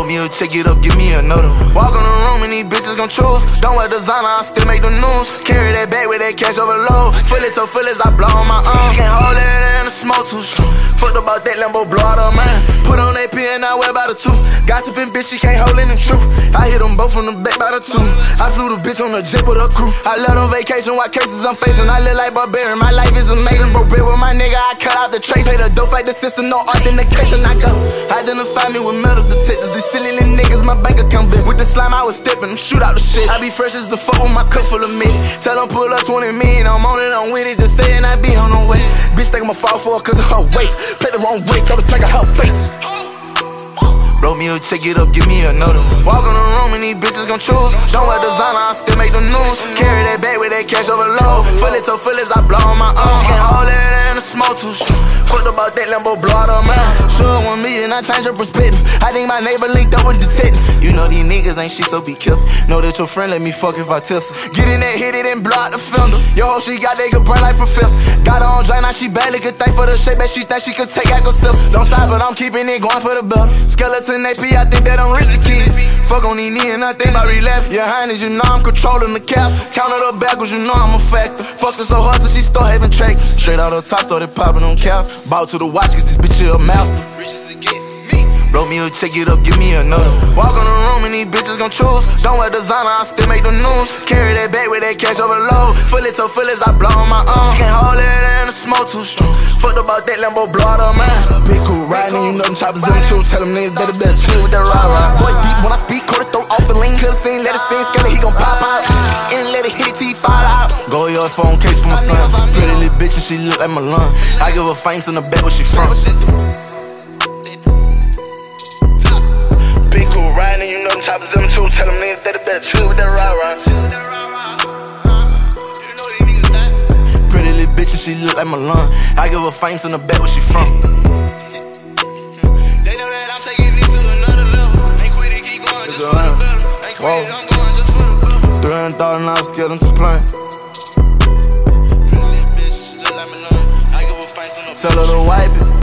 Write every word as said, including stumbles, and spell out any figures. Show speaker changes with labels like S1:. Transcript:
S1: me a check it up, give me another. Walk in the room and these bitches gon' choose. Don't wear designer, I still make the news. Carry that bag with that cash overload. Fully to full as I blow on my arm. Can't hold it in the smoke too strong. Fucked about that Lambo, blow out her mind. Put on that pen, I wear by the two. Gossiping bitch, she can't hold in the truth. I hit them both from the back by the two. I flew the bitch on the jet with her crew. I left on vacation, what cases I'm facing. I live like barbarian, my life is amazing. Broke bread with my nigga, I cut out the trace. Pay the dope, fight the system, no authentication. I go, identify me with metal detectors. These silly little niggas, my bank account big. With the slime, I was stepping, shoot out the shit. I be fresh as the fuck with my cup full of meat. Tell them pull up twenty million, I'm on it, I'm with it. Just saying I be on the way. Bitch think I'ma fall for her cause of her waist. Play the wrong way, throw the track of her face. Blow me a check it up, give me another. Walk in the room and these bitches gon' choose. Don't wear designer, I still make the news. Carry that bag with that cash overload. Fully to full as I blow on my arm. Can't hold it in the smoke too strong. Fucked about that Lambo, blow out her mind. Sure one million, I change her perspective. I think my neighbor linked up with detectives. You know these niggas ain't shit, so be careful. Know that your friend let me fuck if I test her. Get in that, hit it and block the fender. Yo, hoe, she got that good brain like professor. Got her on drain, now she barely could thank for the shape that she think she could take Alka-Seltzer. Don't stop, but I'm keeping it going for the better. Skeleton A P, I think that I'm rich the kid. Fuck on these knees and I think about relapse. Your highness, you know I'm controlling the castle. Counted up backwards, you know I'm a factor. Fucked her so hard till she start having tracks. Straight out her top, started popping on caps. Bought to the watch, cause this bitch is a master. Riches to get me. Blow me a check it up, give me another. Walk in the room and these bitches gon' choose. Don't wear designer, I still make the news. Carry that bag with that cash overload. Fully to full as I blow on my arm. Can't hold it in the smoke too strong. Fucked about that Lambo, blow out her mind. Big cool riding, you know them choppers in two. Tell them niggas better better chill with that ride ride. Boy deep when I speak, could throw off the lane. Could've seen, let it sing, skeleton, he gon' pop out. And let it hit it till he fall out. Go your phone case for my son. Pretty little bitch and she look like my lung. I give her fangs in the back where she from. Big cool riding, you know them choppers in two. Tell them niggas better better chill with that ride ride. Pretty little bitch and she look like my lung. I give her fangs in the back where she from. They know that I'm taking this to another level. Ain't quit it, keep going just for the better. Ain't quit it, I'm going just for the better. three hundred thousand dollars, scared them to play. Pretty little bitch, she look like my lung. I give her fangs in the back. Tell her to wipe it.